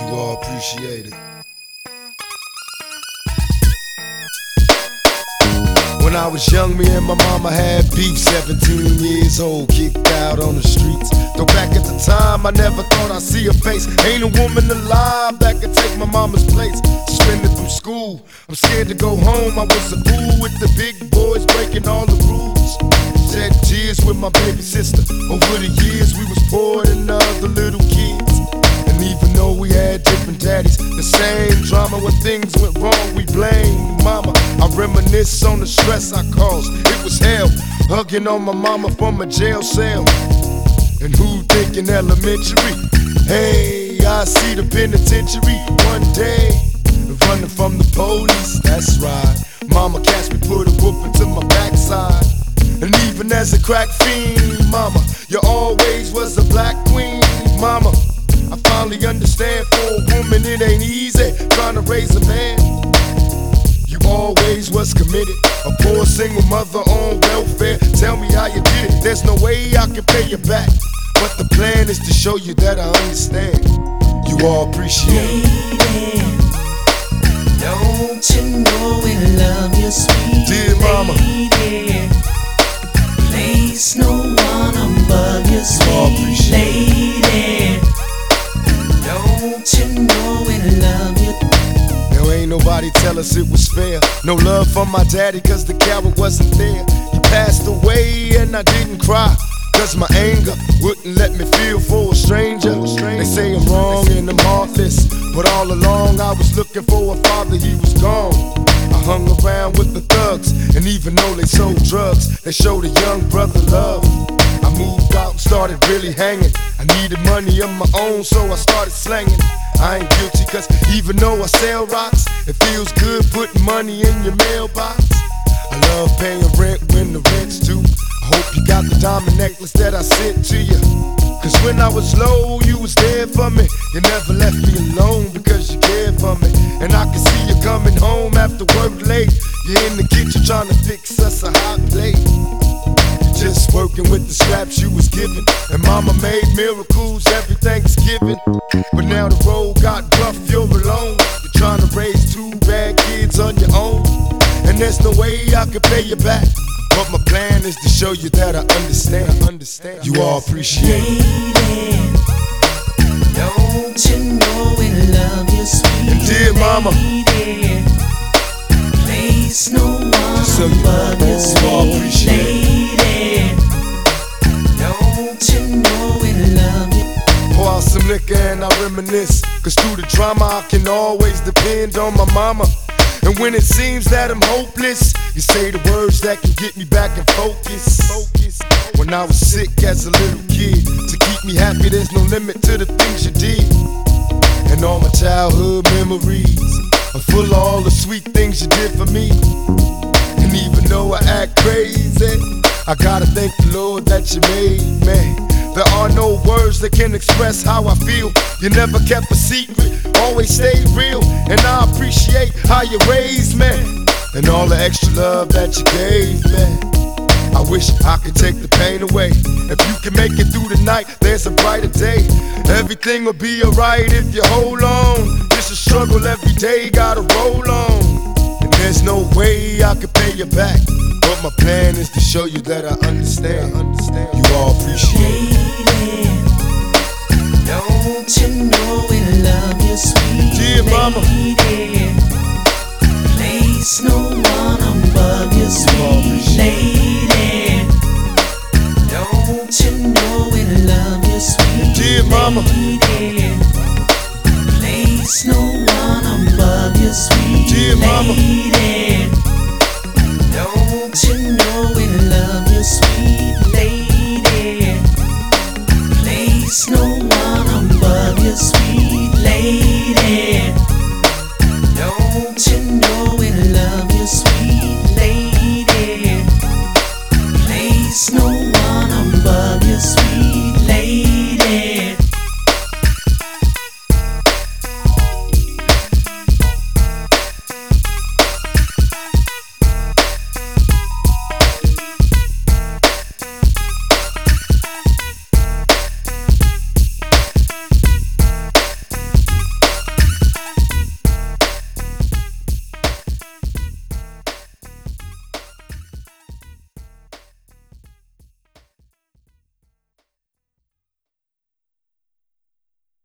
You all appreciate it. When I was young, me and my mama had beef. 17 years old, kicked out on the streets. Though back at the time, I never thought I'd see her face. Ain't a woman alive that could take my mama's place. Suspended from school, I'm scared to go home. I was a fool with the big boys, breaking all the rules. Shed tears with my baby sister. Over the years, we was poorer than other little kids. And even though we had different daddies, the same drama. When things went wrong, we blame mama. I reminisce on the stress I caused. It was hell, hugging on my mama from a jail cell. And who thinking elementary? Hey, I see the penitentiary one day, running from the police. That's right, mama catch me, put a whooping to my backside. And even as a crack fiend, mama, you always was a black queen, mama. I finally understand, for a woman it ain't easy trying to raise a man. You always was committed, a poor single mother on welfare. Tell me how you did it, there's no way I can pay you back. But the plan is to show you that I understand. You all appreciate it. Lady, don't you know we love you, sweet Dear mama, lady. Place no one above you, sweet lady. Don't you know we love you? now ain't nobody tell us it was fair. No love from my daddy cause the coward wasn't there. He passed away and I didn't cry, cause my anger wouldn't let me feel for a stranger. They say I'm wrong and I'm heartless, but all along I was looking for a father, he was gone. I hung around with the thugs, and even though they sold drugs, they showed a young brother love. I moved out and started really hanging. I needed money of my own, so I started slanging. I ain't guilty cause even though I sell rocks, it feels good putting money in your mailbox. I love paying rent when the rent's due. I hope you got the diamond necklace that I sent to you. Cause when I was low, you was there for me. You never left me alone because you cared for me. And I can see you coming home after work late. You're in the kitchen trying to fix us a hot plate. You're just working with the scraps you was given. And mama made miracles every Thanksgiving. But now the road got rough, you're alone. You're trying to raise two bad kids on your own. And there's no way I can pay you back. But my plan is to show you that I understand. You all appreciate it. Lady, don't you know we love you, sweet And dear mama, lady. Place no one so you above you, all sweet appreciate lady. Don't you know we love you? pour out some liquor and I reminisce. Cause through the drama I can always depend on my mama. And when it seems that I'm hopeless, you say the words that can get me back in focus. When I was sick as a little kid, to keep me happy there's no limit to the things you did. And all my childhood memories are full of all the sweet things you did for me. And even though I act crazy, I gotta thank the Lord that you made me. There are no words that can express how I feel. You never kept a secret, always stayed real. And I appreciate how you raised me, and all the extra love that you gave me. I wish I could take the pain away. If you can make it through the night, there's a brighter day. Everything will be alright if you hold on. It's a struggle every day, gotta roll on. And there's no way I can pay you back, but my plan is to show you that I understand. You all appreciate it. Lady, don't you know we love you, sweet Dear mama, lady. Place no one above you, sweet lady. Don't you know we love you, sweet dear mama, lady. Place no one above you, sweet dear mama. lady. Don't you know